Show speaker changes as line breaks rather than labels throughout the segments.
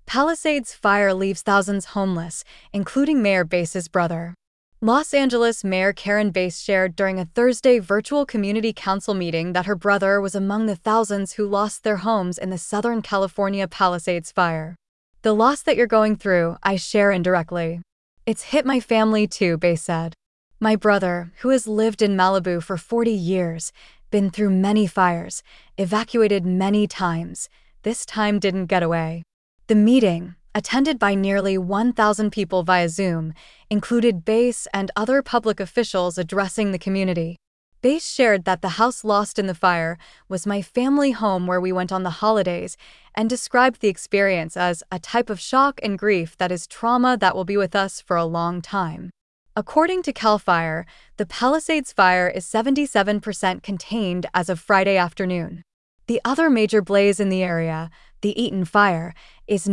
Palisades fire leaves thousands homeless, including Mayor Bass's brother. Los Angeles Mayor Karen Bass shared during a Thursday virtual community council meeting that her brother was among the thousands who lost their homes in the Southern California Palisades fire. "The loss that you're going through, I share indirectly. It's hit my family too," Bass said. "My brother, who has lived in Malibu for 40 years, been through many fires, evacuated many times, this time didn't get away." The meeting, attended by nearly 1,000 people via Zoom, included Bass and other public officials addressing the community. Bass shared that the house lost in the fire was my family home where we went on the holidays, and described the experience as a type of shock and grief that is trauma that will be with us for a long time. According to CAL FIRE, the Palisades fire is 77% contained as of Friday afternoon. The other major blaze in the area, the Eaton Fire, is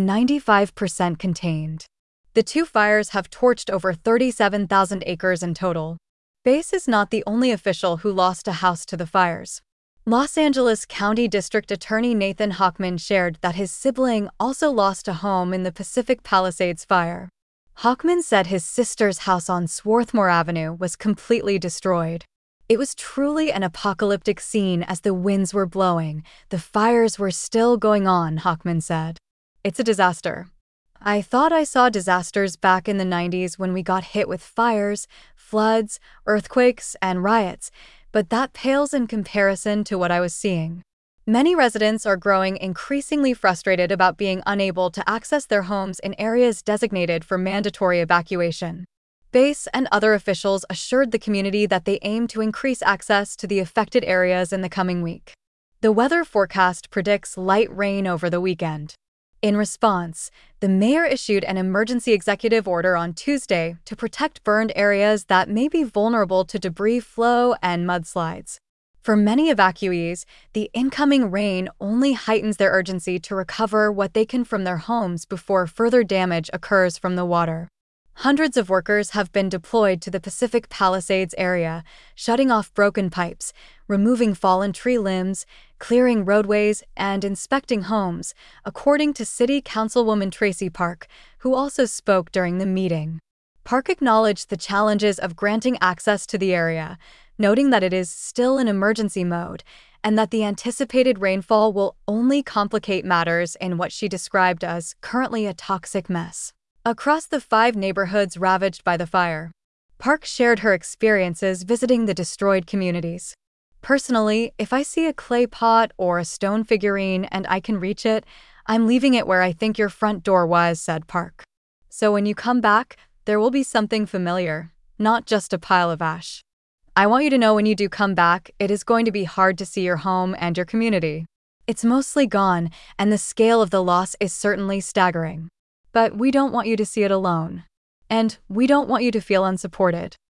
95% contained. The two fires have torched over 37,000 acres in total. Bass is not the only official who lost a house to the fires. Los Angeles County District Attorney Nathan Hochman shared that his sibling also lost a home in the Pacific Palisades fire. Hochman said his sister's house on Swarthmore Avenue was completely destroyed. "It was truly an apocalyptic scene as the winds were blowing. The fires were still going on," Hochman said. "It's a disaster. I thought I saw disasters back in the 90s when we got hit with fires, floods, earthquakes, and riots, but that pales in comparison to what I was seeing." Many residents are growing increasingly frustrated about being unable to access their homes in areas designated for mandatory evacuation. Bass and other officials assured the community that they aim to increase access to the affected areas in the coming week. The weather forecast predicts light rain over the weekend. In response, the mayor issued an emergency executive order on Tuesday to protect burned areas that may be vulnerable to debris flow and mudslides. For many evacuees, the incoming rain only heightens their urgency to recover what they can from their homes before further damage occurs from the water. Hundreds of workers have been deployed to the Pacific Palisades area, shutting off broken pipes, removing fallen tree limbs, clearing roadways, and inspecting homes, according to City Councilwoman Tracy Park, who also spoke during the meeting. Park acknowledged the challenges of granting access to the area, noting that it is still in emergency mode and that the anticipated rainfall will only complicate matters in what she described as currently a toxic mess. Across the 5 neighborhoods ravaged by the fire, Park shared her experiences visiting the destroyed communities. "Personally, if I see a clay pot or a stone figurine and I can reach it, I'm leaving it where I think your front door was," said Park. "So when you come back, there will be something familiar, not just a pile of ash. I want you to know when you do come back, it is going to be hard to see your home and your community. It's mostly gone, and the scale of the loss is certainly staggering. But we don't want you to see it alone. And we don't want you to feel unsupported."